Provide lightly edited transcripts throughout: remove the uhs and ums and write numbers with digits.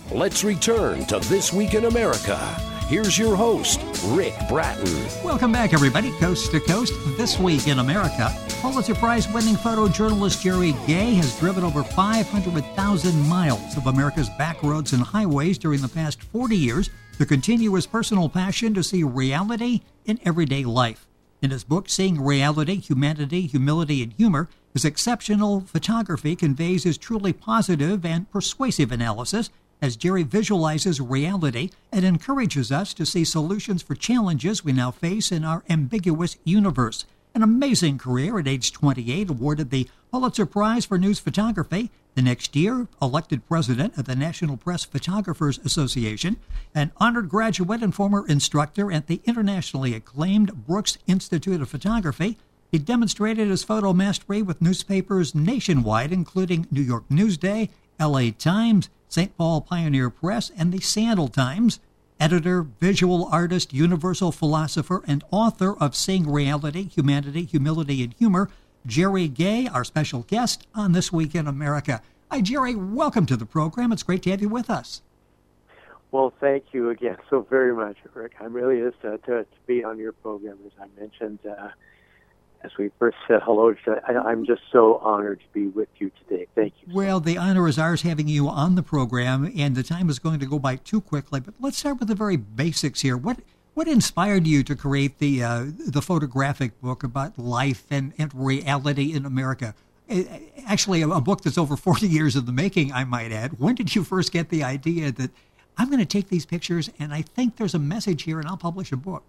Let's return to This Week in America. Here's your host, Rick Bratton. Welcome back, everybody, coast to coast. This Week in America, Pulitzer Prize-winning photojournalist Jerry Gay has driven over 500,000 miles of America's back roads and highways during the past 40 years to continue his personal passion to see reality in everyday life. In his book, Seeing Reality, Humanity, Humility, and Humor, his exceptional photography conveys his truly positive and persuasive analysis as Jerry visualizes reality and encourages us to see solutions for challenges we now face in our ambiguous universe. An amazing career at age 28, awarded the Pulitzer Prize for News Photography. The next year, elected president of the National Press Photographers Association, an honored graduate and former instructor at the internationally acclaimed Brooks Institute of Photography. He demonstrated his photo mastery with newspapers nationwide, including New York Newsday, LA Times, St. Paul Pioneer Press, and the Seattle Times. Editor, visual artist, universal philosopher, and author of Seeing Reality, Humanity, Humility, and Humor, Jerry Gay, our special guest on This Week in America. Hi, Jerry. Welcome to the program. It's great to have you with us. Well, thank you again so very much, Rick. I'm really is to be on your program, as I mentioned. As we first said hello, I'm just so honored to be with you today. Thank you. Well, the honor is ours having you on the program, and the time is going to go by too quickly. But let's start with the very basics here. What inspired you to create the photographic book about life and reality in America? Actually, a book that's over 40 years in the making, I might add. When did you first get the idea that I'm going to take these pictures and I think there's a message here and I'll publish a book?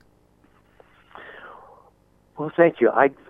Well, thank you. I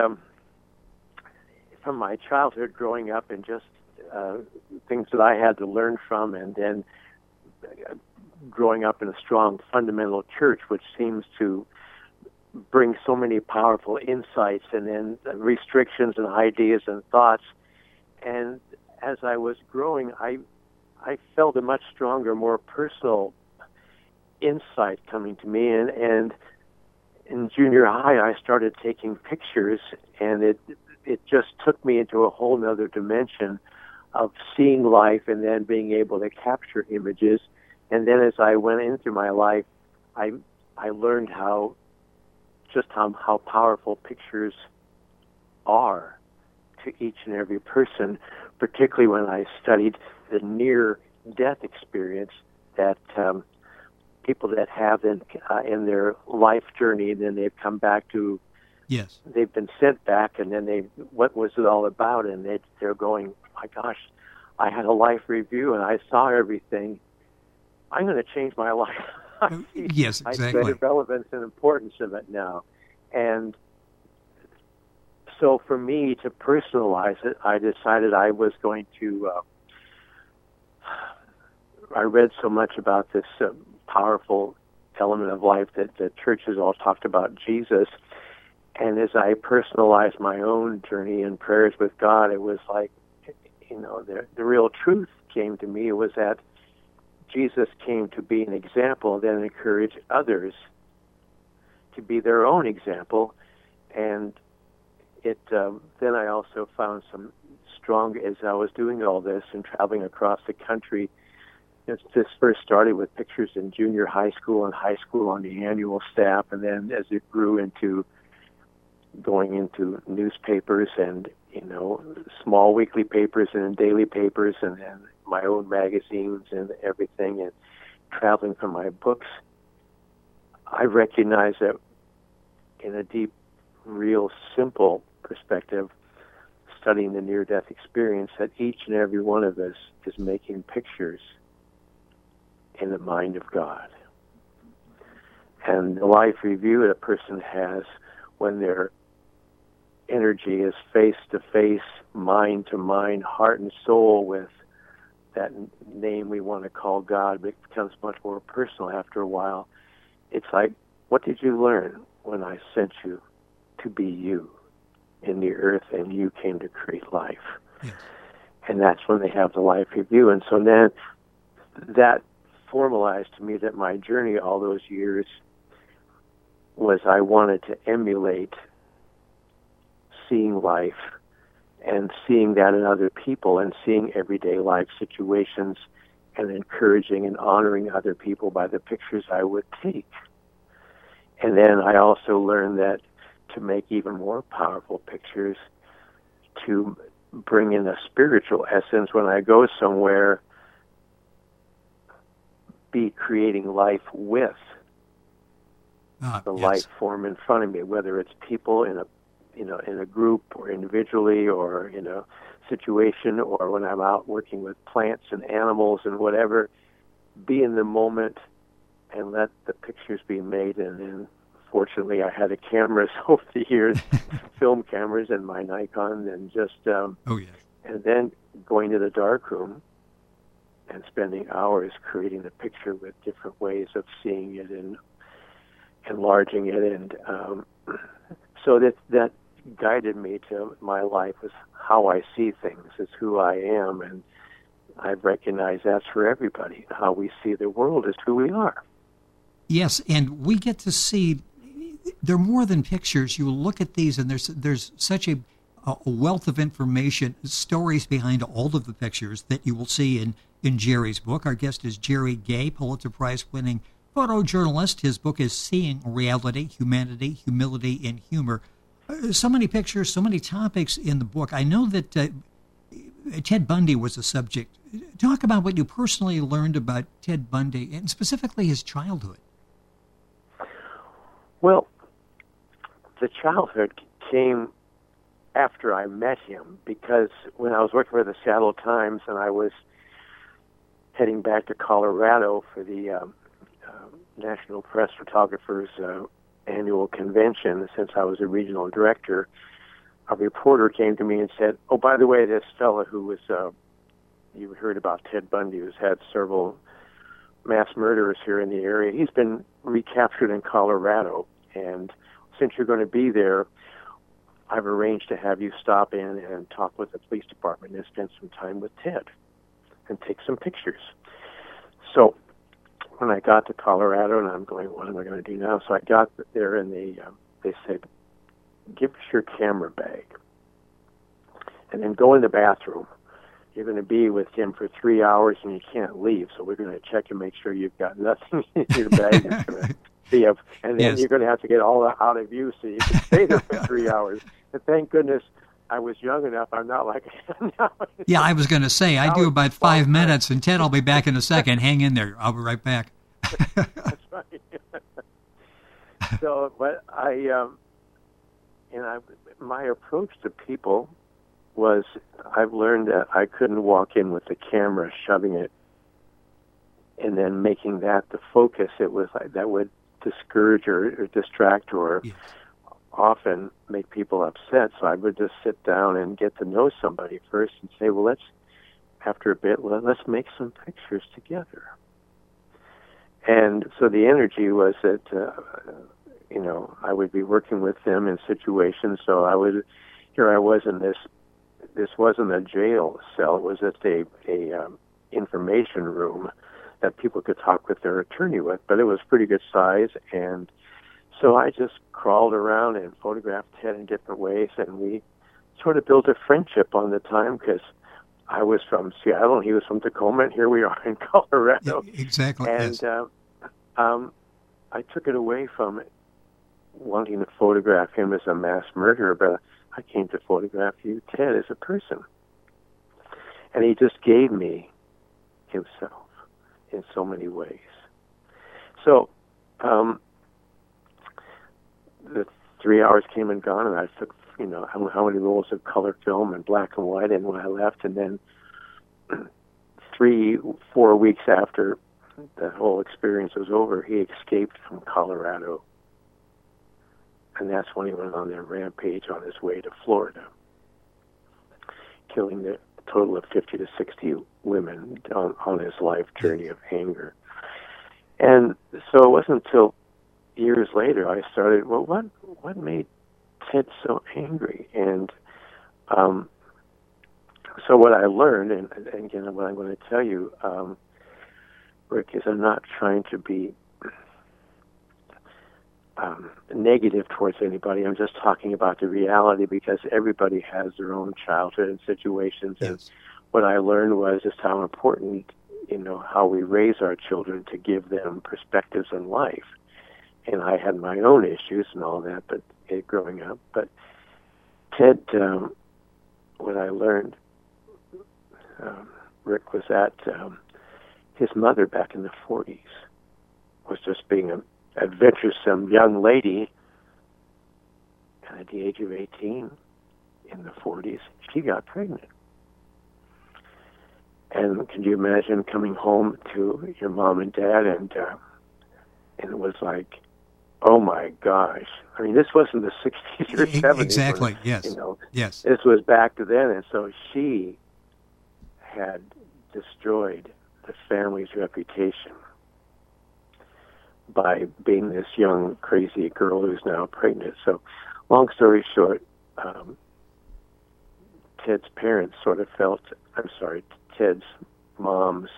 from my childhood growing up and just things that I had to learn from, and then growing up in a strong fundamental church, which seems to bring so many powerful insights and then restrictions and ideas and thoughts. And as I was growing, I felt a much stronger, more personal insight coming to me. And in junior high, I started taking pictures, and it just took me into a whole other dimension of seeing life and then being able to capture images. And then as I went into my life, I learned how powerful pictures are to each and every person, particularly when I studied the near-death experience that people that have in their life journey, and then they've come back to, yes, they've been sent back, and then what was it all about? And they're going, my gosh, I had a life review and I saw everything. I'm going to change my life. Yes, exactly. I see the relevance and importance of it now. And so for me to personalize it, I decided I was going to, I read so much about this powerful element of life that the churches all talked about, Jesus. And as I personalized my own journey and prayers with God, it was like, the real truth came to me. It was that Jesus came to be an example, then encourage others to be their own example. And then I also found some strong, as I was doing all this and traveling across the country, this first started with pictures in junior high school and high school on the annual staff, and then as it grew into going into newspapers and, small weekly papers and daily papers, and then my own magazines and everything, and traveling for my books, I recognize that in a deep, real, simple perspective, studying the near-death experience, that each and every one of us is making pictures in the mind of God. And the life review that a person has when their energy is face-to-face, mind-to-mind, heart and soul with that name we want to call God, but it becomes much more personal after a while. It's like, what did you learn when I sent you to be you in the earth and you came to create life? Yes. And that's when they have the life review. And so then that formalized to me that my journey all those years was I wanted to emulate seeing life and seeing that in other people and seeing everyday life situations and encouraging and honoring other people by the pictures I would take. And then I also learned that to make even more powerful pictures, to bring in a spiritual essence when I go somewhere, be creating life with the life form in front of me, whether it's people in a group or individually or in a situation, or when I'm out working with plants and animals and whatever, be in the moment and let the pictures be made. And then fortunately I had cameras over the years, film cameras and my Nikon, and just and then going to the darkroom and spending hours creating the picture with different ways of seeing it and enlarging it, and so that guided me to my life as how I see things, as who I am, and I've recognized that's for everybody. How we see the world is who we are. Yes, and we get to see they're more than pictures. You look at these, and there's such a wealth of information, stories behind all of the pictures that you will see in Jerry's book. Our guest is Jerry Gay, Pulitzer Prize-winning photojournalist. His book is Seeing Reality, Humanity, Humility, and Humor. So many pictures, so many topics in the book. I know that Ted Bundy was a subject. Talk about what you personally learned about Ted Bundy, and specifically his childhood. Well, the childhood came after I met him, because when I was working for the Seattle Times and I was heading back to Colorado for the National Press Photographers annual convention, since I was a regional director, a reporter came to me and said, "Oh, by the way, this fellow who was, you heard about Ted Bundy, who's had several mass murderers here in the area, he's been recaptured in Colorado, and since you're going to be there, I've arranged to have you stop in and talk with the police department and spend some time with Ted and take some pictures." So when I got to Colorado, and I'm going, what am I going to do now? So I got there, and they said, "Give us your camera bag, and then go in the bathroom. You're going to be with him for 3 hours, and you can't leave, so we're going to check and make sure you've got nothing in your bag. And then you're going to have to get all that out of you so you can stay there for 3 hours." And thank goodness I was young enough. I'm not like now. Yeah, I was going to say, I do about 5 minutes, and Ted, I'll be back in a second. Hang in there. I'll be right back. That's right. So, but my approach to people was, I've learned that I couldn't walk in with the camera, shoving it, and then making that the focus. It was like that would discourage or distract or often make people upset. So I would just sit down and get to know somebody first and say, well, after a bit, let's make some pictures together. And so the energy was that, I would be working with them in situations. So here I was in this wasn't a jail cell. It was just a information room that people could talk with their attorney with, but it was pretty good size. And so I just crawled around and photographed Ted in different ways, and we sort of built a friendship on the time, because I was from Seattle and he was from Tacoma, and here we are in Colorado. Yeah, exactly. And I took it away from wanting to photograph him as a mass murderer, but I came to photograph you, Ted, as a person. And he just gave me himself in so many ways. So the 3 hours came and gone, and I took, how many rolls of color film and black and white, and when I left, and then 3-4 weeks after the whole experience was over, he escaped from Colorado. And that's when he went on their rampage on his way to Florida, killing the total of 50 to 60 women on his life journey of anger. And so it wasn't until years later I started, well, what made Ted so angry? And so what I learned, and again, what I'm going to tell you, Rick, is I'm not trying to be negative towards anybody. I'm just talking about the reality, because everybody has their own childhood and situations. Yes. And what I learned was just how important how we raise our children to give them perspectives in life. And I had my own issues and all that, but growing up. But Ted, what I learned, Rick, was that his mother back in the 40s was just being an adventuresome young lady. And at the age of 18, in the 40s, she got pregnant. And can you imagine coming home to your mom and dad, and it was like, oh my gosh! I mean, this wasn't the 60s or 70s. Exactly. Or, yes. Yes. This was back then, and so she had destroyed the family's reputation by being this young, crazy girl who's now pregnant. So, long story short, Ted's parents sort of felt, Ted's mom's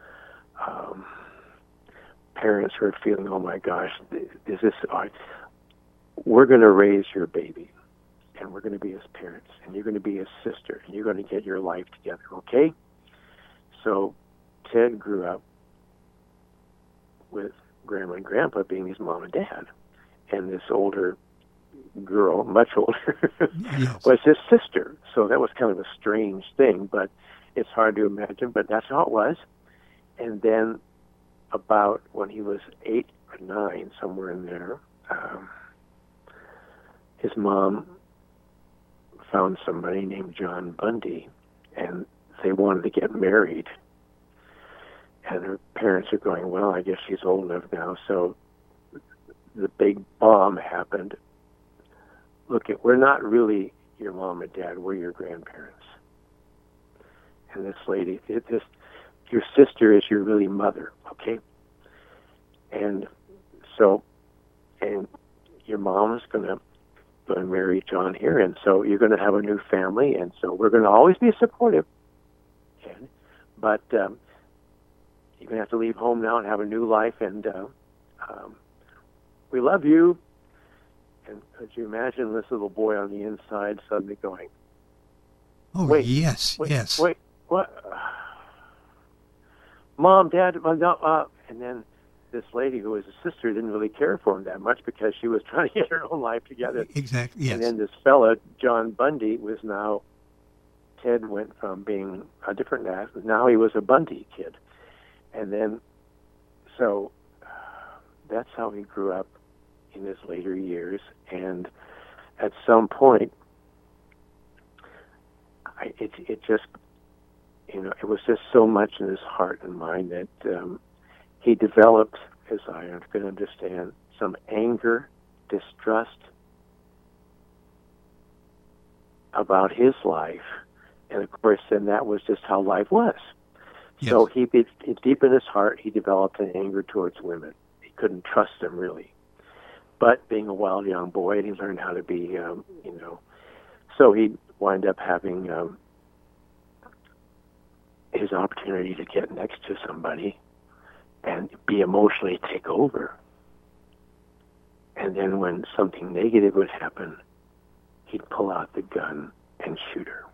parents were feeling, oh my gosh, is this, we're going to raise your baby, and we're going to be his parents, and you're going to be his sister, and you're going to get your life together, okay? So Ted grew up with Grandma and Grandpa being his mom and dad, and this older girl, much older, yes. was his sister. So that was kind of a strange thing, but it's hard to imagine, but that's how it was. And then about when he was 8 or 9, somewhere in there, his mom found somebody named John Bundy, and they wanted to get married. And her parents are going, well, I guess she's old enough now. So the big bomb happened. Look, we're not really your mom and dad. We're your grandparents. And this lady, your sister is your really mother, okay? And so, and your mom is going to marry John here, and so you're going to have a new family, and so we're going to always be supportive. Okay? But you're going to have to leave home now and have a new life, and we love you. And could you imagine this little boy on the inside suddenly going, oh, wait, yes, yes. Wait, what? Mom, Dad, no, and then this lady who was a sister didn't really care for him that much because she was trying to get her own life together. Exactly, yes. And then this fella, John Bundy, was now, Ted went from being a different guy, now he was a Bundy kid. And then, so that's how he grew up in his later years. And at some point, it just, it was just so much in his heart and mind that he developed, as I can understand, some anger, distrust about his life. And of course, then that was just how life was. Yes. So deep in his heart, he developed an anger towards women. He couldn't trust them, really. But being a wild young boy, he learned how to be, so he'd wind up having his opportunity to get next to somebody and be emotionally take over. And then when something negative would happen, he'd pull out the gun and shoot her.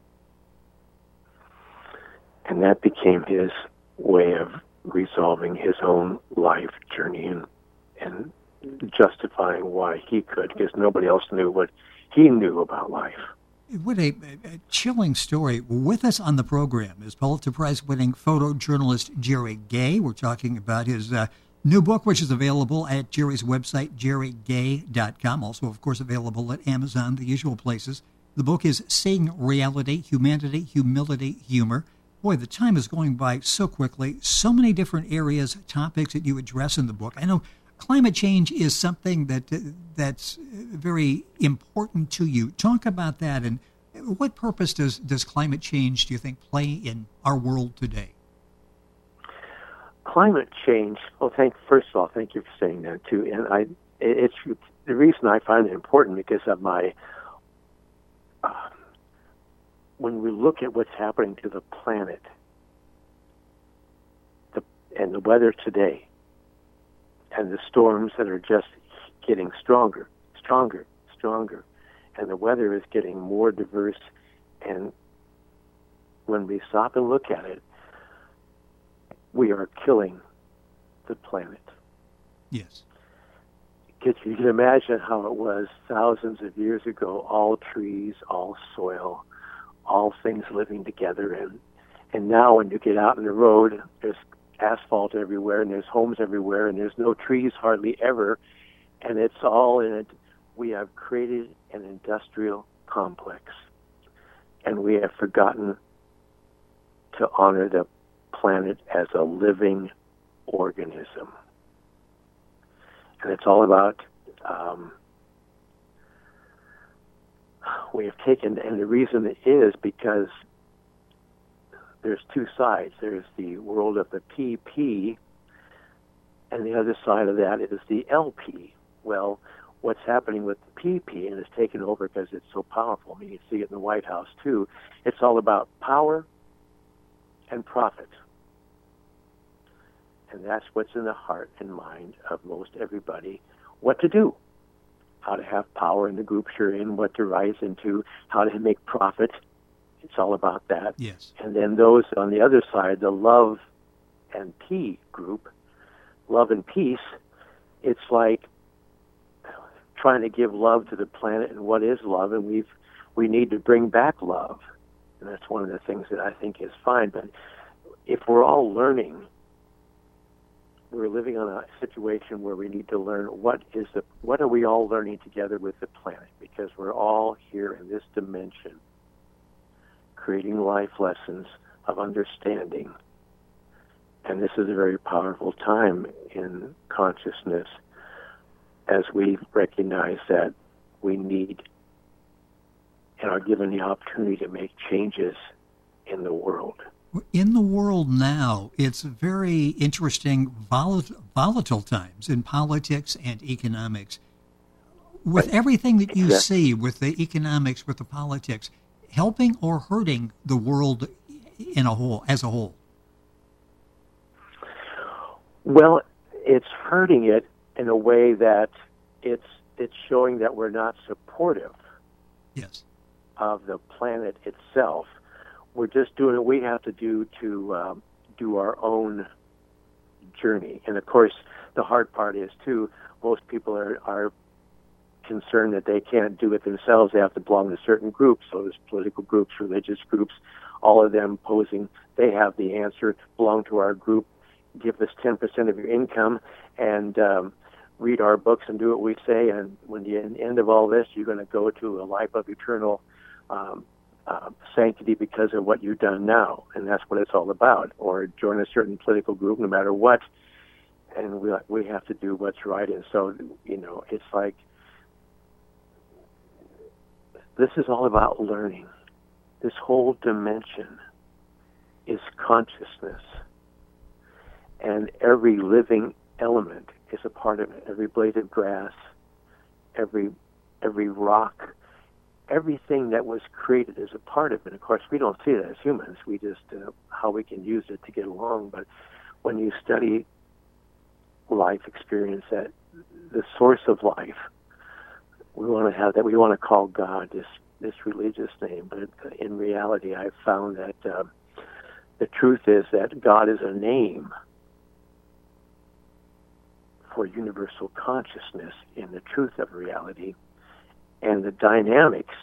And that became his way of resolving his own life journey and justifying why he could, because nobody else knew what he knew about life. What a chilling story. With us on the program is Pulitzer Prize-winning photojournalist Jerry Gay. We're talking about his new book, which is available at Jerry's website, jerrygay.com. Also, of course, available at Amazon, the usual places. The book is Seeing Reality, Humanity, Humility, Humor. Boy, the time is going by so quickly. So many different areas, topics that you address in the book. I know climate change is something that's very important to you. Talk about that, and what purpose does climate change, do you think, play in our world today? Climate change, first of all, thank you for saying that, too. And it's the reason I find it important because of my, when we look at what's happening to the planet and the weather today, and the storms that are just getting stronger, and the weather is getting more diverse. And when we stop and look at it, we are killing the planet. Yes. Because you can imagine how it was thousands of years ago, all trees, all soil, all things living together. And now when you get out on the road, there's asphalt everywhere, and there's homes everywhere, and there's no trees hardly ever, and it's all in it. We have created an industrial complex, and we have forgotten to honor the planet as a living organism. And it's all about, we have taken, and the reason is because there's two sides. There's the world of the PP, and the other side of that is the LP. Well, what's happening with the PP, and it's taken over because it's so powerful. I mean, you see it in the White House, too. It's all about power and profit. And that's what's in the heart and mind of most everybody, what to do, how to have power in the groups you're in, what to rise into, how to make profit. It's all about that. Yes. And then those on the other side, the love and P group, love and peace, it's like trying to give love to the planet. And what is love? And we need to bring back love. And that's one of the things that I think is fine. But if we're all learning, we're living on a situation where we need to learn what are we all learning together with the planet, because we're all here in this dimension creating life lessons of understanding. And this is a very powerful time in consciousness as we recognize that we need and are given the opportunity to make changes in the world. In the world now, it's very interesting, volatile times in politics and economics. With everything that you see, with the economics, with the politics, helping or hurting the world as a whole? Well, it's hurting it in a way that it's showing that we're not supportive Yes. of the planet itself. We're just doing what we have to do to do our own journey. And of course, the hard part is too, most people are concerned that they can't do it themselves. They have to belong to certain groups. So there's political groups, religious groups, all of them posing they have the answer, belong to our group, give us 10% of your income, and read our books and do what we say. And when the end of all this, you're going to go to a life of eternal sanctity because of what you've done now. And that's what it's all about. Or join a certain political group, no matter what, and we have to do what's right. And so, it's like, this is all about learning. This whole dimension is consciousness. And every living element is a part of it. Every blade of grass, every rock, everything that was created is a part of it. Of course, we don't see it as humans. We just, how we can use it to get along. But when you study life experience, that the source of life, we want to have that. We want to call God this religious name, but in reality, I've found that the truth is that God is a name for universal consciousness in the truth of reality, and the dynamics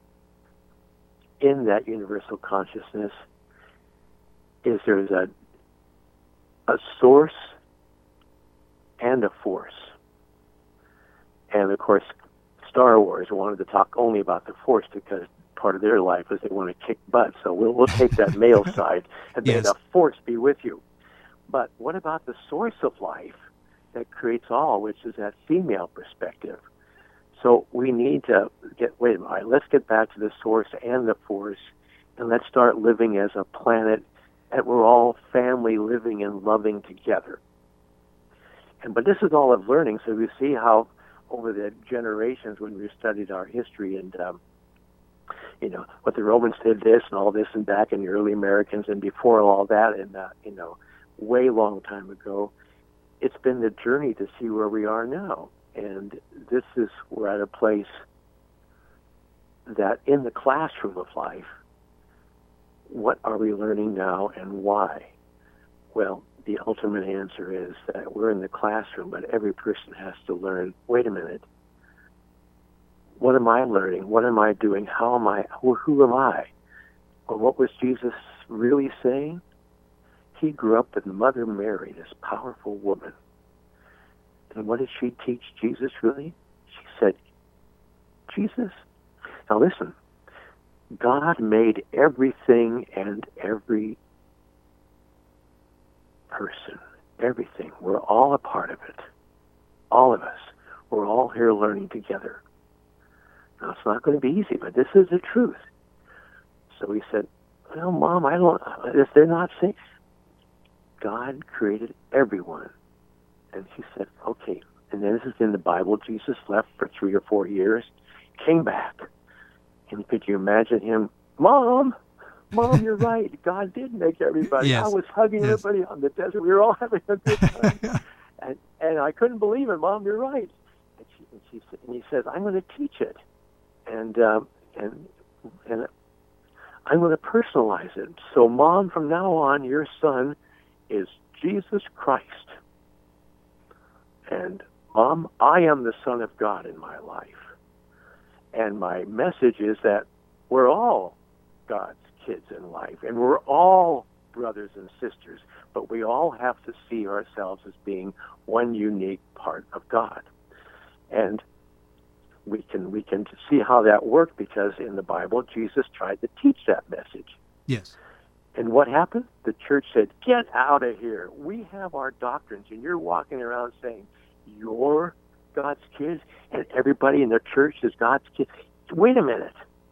in that universal consciousness is there's a source and a force. And of course, Star Wars wanted to talk only about the Force because part of their life is they want to kick butt. So we'll take that male side and may the Force be with you. But what about the source of life that creates all, which is that female perspective? So we need to let's get back to the source and the Force, and let's start living as a planet that we're all family living and loving together. But this is all of learning, so we see how over the generations when we studied our history and, what the Romans did this and all this and back in the early Americans and before all that and, way long time ago, it's been the journey to see where we are now. And we're at a place that in the classroom of life, what are we learning now and why? Well, the ultimate answer is that we're in the classroom, but every person has to learn, wait a minute, what am I learning? What am I doing? How am I? Who am I? Or what was Jesus really saying? He grew up with Mother Mary, this powerful woman. And what did she teach Jesus really? She said, Jesus, now listen, God made everything and every person, everything. We're all a part of it. All of us. We're all here learning together. Now, it's not going to be easy, but this is the truth. So he said, well, Mom, if they're not safe, God created everyone. And she said, okay. And then this is in the Bible. Jesus left for 3 or 4 years, came back. And could you imagine him, Mom, you're right. God did make everybody. Yes. I was hugging everybody on the desert. We were all having a good time. and I couldn't believe it. Mom, you're right. And he says, I'm going to teach it. And I'm going to personalize it. So, Mom, from now on, your son is Jesus Christ. And, Mom, I am the Son of God in my life. And my message is that we're all God's kids in life, and we're all brothers and sisters, but we all have to see ourselves as being one unique part of God. And we can see how that worked, because in the Bible, Jesus tried to teach that message. Yes. And what happened? The church said, get out of here. We have our doctrines, and you're walking around saying, you're God's kids, and everybody in the church is God's kids. Wait a minute.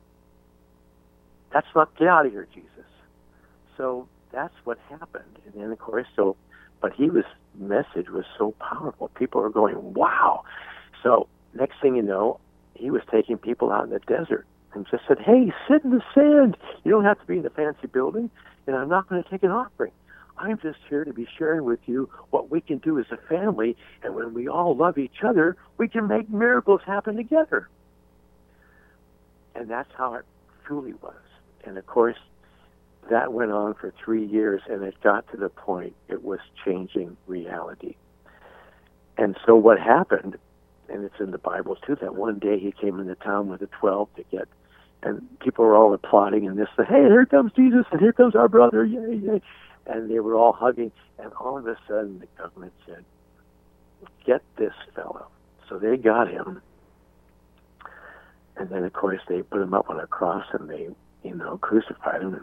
That's not, get out of here, Jesus. So that's what happened. And then, of course, but his message was so powerful. People are going, wow. So next thing you know, he was taking people out in the desert and just said, hey, sit in the sand. You don't have to be in a fancy building, and I'm not going to take an offering. I'm just here to be sharing with you what we can do as a family, and when we all love each other, we can make miracles happen together. And that's how it truly was. And, of course, that went on for 3 years, and it got to the point it was changing reality. And so what happened, and it's in the Bible too, that one day he came into town with the 12 and people were all applauding, and this, hey, here comes Jesus, and here comes our brother, yay, yay. And they were all hugging, and all of a sudden the government said, get this fellow. So they got him. And then, of course, they put him up on a cross, and they, crucified him.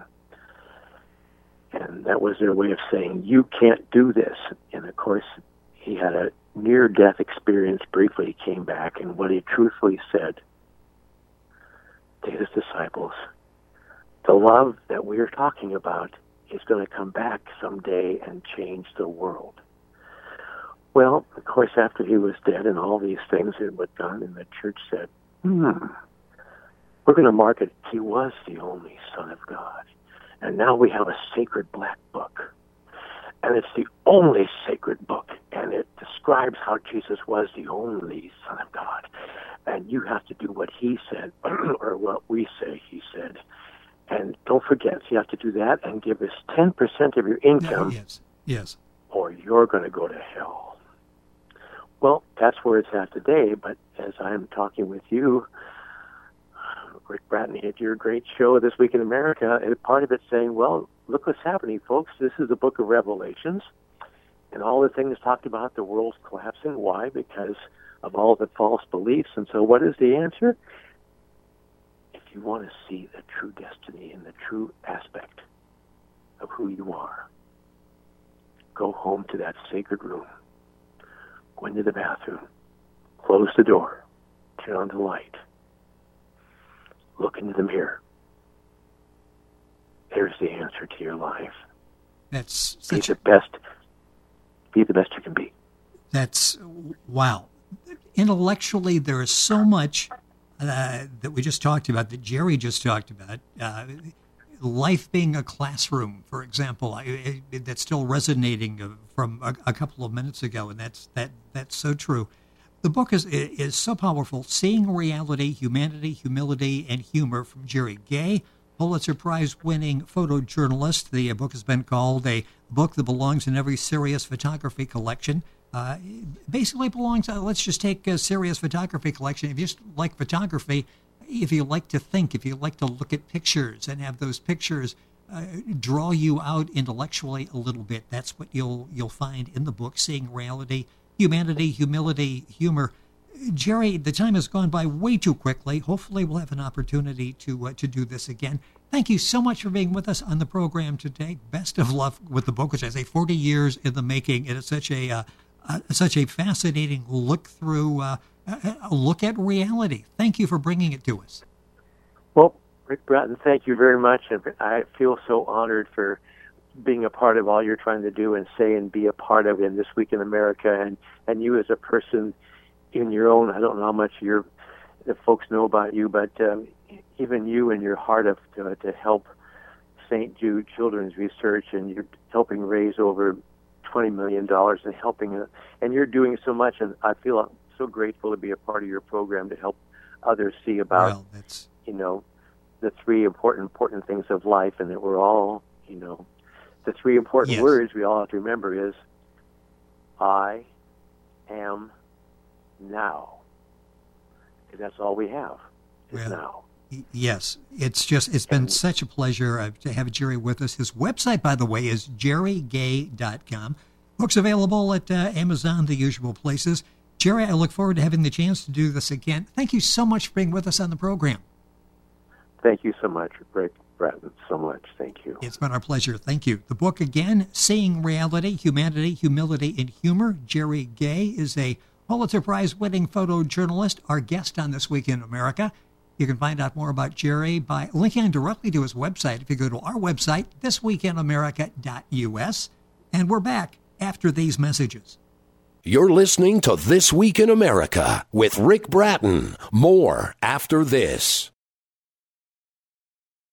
And that was their way of saying, you can't do this. And, of course, he had a near-death experience briefly. He came back, and what he truthfully said to his disciples, the love that we're talking about is going to come back someday and change the world. Well, of course, after he was dead and all these things had been done, and the church said, we're going to mark it. He was the only Son of God. And now we have a sacred black book. And it's the only sacred book. And it describes how Jesus was the only Son of God. And you have to do what he said, or what we say he said. And don't forget, you have to do that and give us 10% of your income. Yes. Or you're going to go to hell. Well, that's where it's at today. But as I'm talking with you, Rick Bratney, at your great show This Week in America, and part of it's saying, well, look what's happening, folks. This is the book of Revelations. And all the things talked about the world's collapsing. Why? Because of all the false beliefs. And so what is the answer? If you want to see the true destiny and the true aspect of who you are, go home to that sacred room. Go into the bathroom. Close the door. Turn on the light. Look into the mirror. There's the answer to your life. That's be the best you can be. That's wow. Intellectually, there is so much that we just talked about, that Jerry just talked about. Life being a classroom, for example, that's still resonating from a couple of minutes ago, and that's so true. The book is so powerful. Seeing Reality, Humanity, Humility, and Humor from Jerry Gay. Pulitzer Prize-winning photojournalist. The book has been called a book that belongs in every serious photography collection. Basically belongs, let's just take a serious photography collection. If you just like photography, if you like to think, if you like to look at pictures and have those pictures draw you out intellectually a little bit, that's what you'll find in the book, Seeing Reality, Humanity, Humility, Humor. Jerry, the time has gone by way too quickly. Hopefully we'll have an opportunity to do this again. Thank you so much for being with us on the program today. Best of luck with the book, which I say 40 years in the making. It is such a fascinating look through, a look at reality. Thank you for bringing it to us. Well, Rick Bratton, thank you very much. And I feel so honored for being a part of all you're trying to do and say and be a part of in This Week in America. And you as a person in your own, I don't know how much the folks know about you, but even you and your heart to help St. Jude Children's Research, and you're helping raise over $20 million and helping, and you're doing so much, and I feel so grateful to be a part of your program to help others see about, the three important things of life, and that we're all, the three important words we all have to remember is, I am now. That's all we have is now. Yes, it's been such a pleasure to have Jerry with us. His website, by the way, is jerrygay.com. Books available at Amazon, the usual places. Jerry, I look forward to having the chance to do this again. Thank you so much for being with us on the program. Thank you so much, Rick Bratton, so much. Thank you. It's been our pleasure. Thank you. The book again, Seeing Reality, Humanity, Humility, and Humor. Jerry Gay is a Pulitzer Prize-winning photojournalist, our guest on This Week in America. You can find out more about Jerry by linking directly to his website if you go to our website, thisweekinamerica.us. And we're back after these messages. You're listening to This Week in America with Rick Bratton. More after this.